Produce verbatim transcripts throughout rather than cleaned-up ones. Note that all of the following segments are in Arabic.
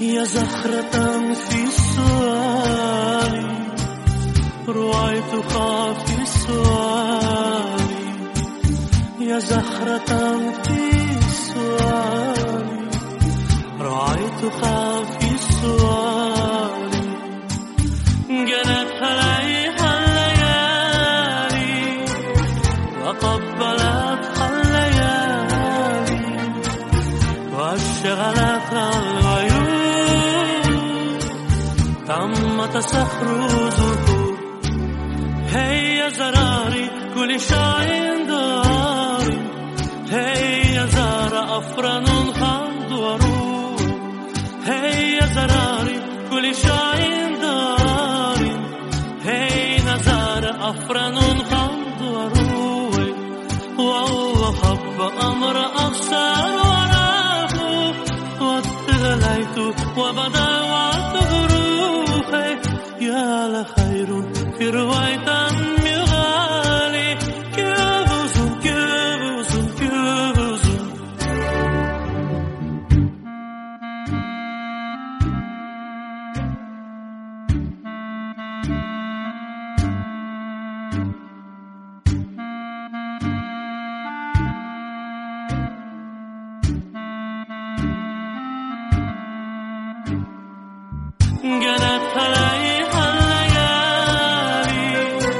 يا زهرة في سؤالي رأيتها في سؤالي يا زهرة في سؤالي رأيتها في سؤالي جنت عليها الليالي وقبلتها الليالي واشغلتها العيون تم تسخر زهور هيا زراري كل شيء داري هيا زار أفران خندورو هيا زراري كل شيء داري هيا زار أفران خندورو والله حب أمر أفسر وراه واتغليت وبدا واتغروه يا لخير في رواية مغالي كبوزن كبوزن كبوزن جنت عليها الليالي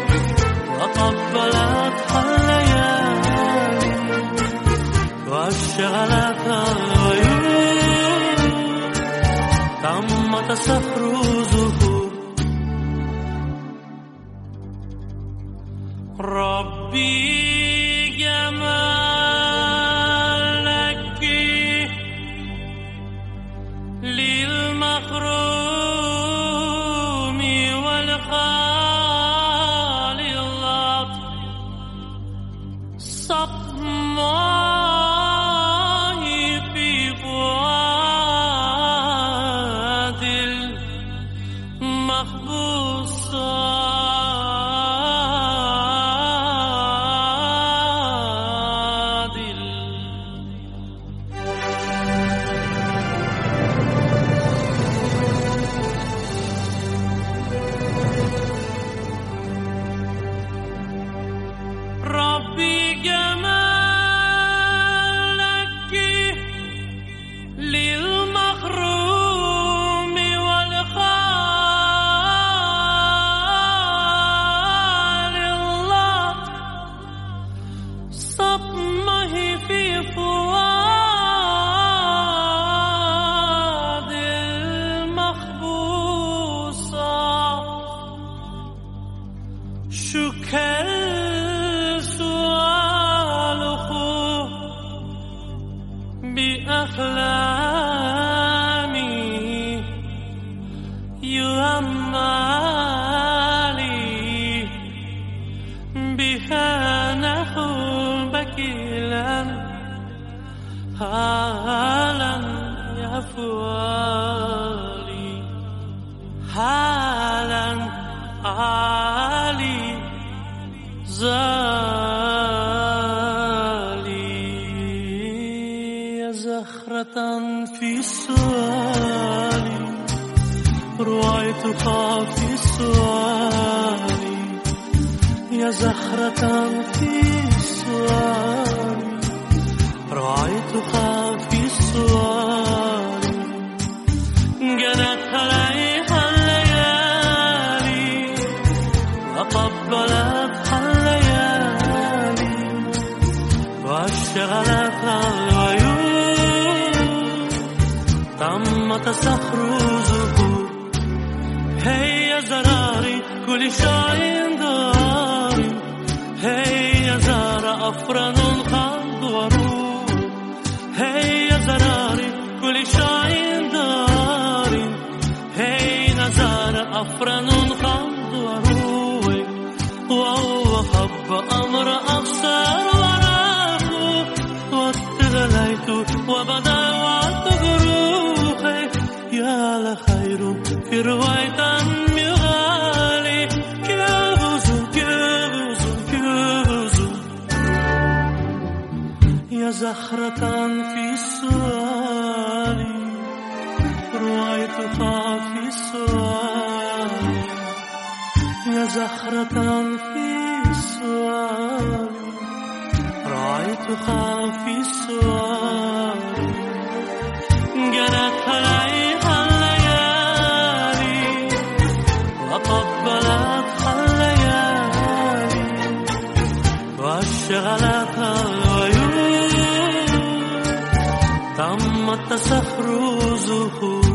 وقبلتها الليالي واشغلتها العيون تم تسخر زهور ربي جمالك للمخروم والخالي اللط صبماه في فؤاد المخبوص ربي جمالك للمخروم والخالي اللط صبمه في فؤاد المخبوصة شكر بأحلامي يؤملي بها نحو بكيلا هالا يا فؤالي هالا علي زهرة في سؤالي رأيتها في سؤالي يا زهرة في سؤالي رأيتها في سؤالي جنت عليها الليالي وقبلتها الليالي واشغلتها العيون تم تسخر زهور هيا زراري كل شيء داري هيا زار أفران خندورو هيا زراري كل شيء داري هيا زار أفران خندورو والله حب أمر أفسر وراه واتغليت وبدا واتغروه يا لخير في رواية مغالي كبوزن كبوزن كبوزن يا زهرة في سؤالي رواية رأيتها في السؤال يا زهرة في السؤال رأيتها في السؤال جنت عليها الليالي وقبلتها الليالي واشغلتها العيون تم التسخر ظهور